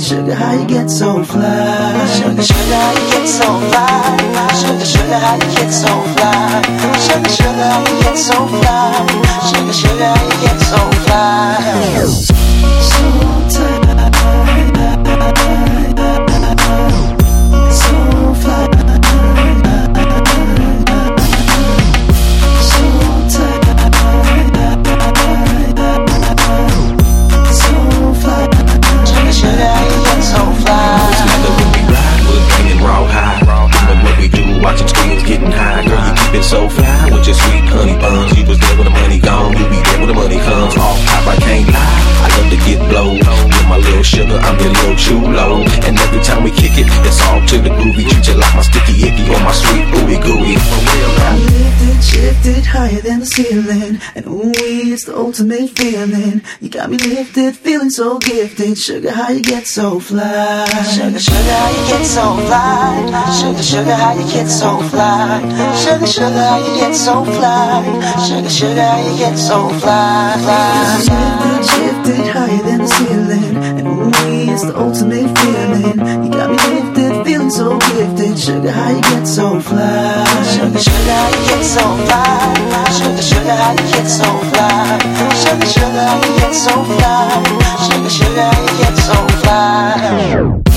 Sugar, how you get so fly? Sugar, sugar, how you get so fly? Sugar, sugar, how you get so fly? Sugar, sugar, how you get so fly? Sugar, sugar, how you get so fly? So tight. Watching screens getting high, girl, you keep it so fly with your sweet honey buns. You was there when the money gone, you be there when the money comes. Off top, I can't lie, I love to get blow. With my little sugar, I'm your little chulo. And every time we kick it, it's all to the groovy. Treat you like my sticky icky or my sweet ooey gooey. For real now. Lifted, shifted higher than the ceiling, and ooh, it's the ultimate feeling. You got me lifted, feeling so gifted. Sugar, how you get so fly? Sugar, sugar, how you get so fly? Sugar, sugar, how you get so fly? Sugar, sugar, how you get so fly? Sugar, sugar, how you get so fly? Lifted, shifted higher than the ceiling, and ooh, it's the ultimate feeling. You got me lifted, feeling so gifted. Sugar, how you get so fly? Sugar, sugar, how you get so fly? Sugar, sugar, how you get so fly? Sugar, sugar, how you get so fly? Sugar, sugar, how you get so fly?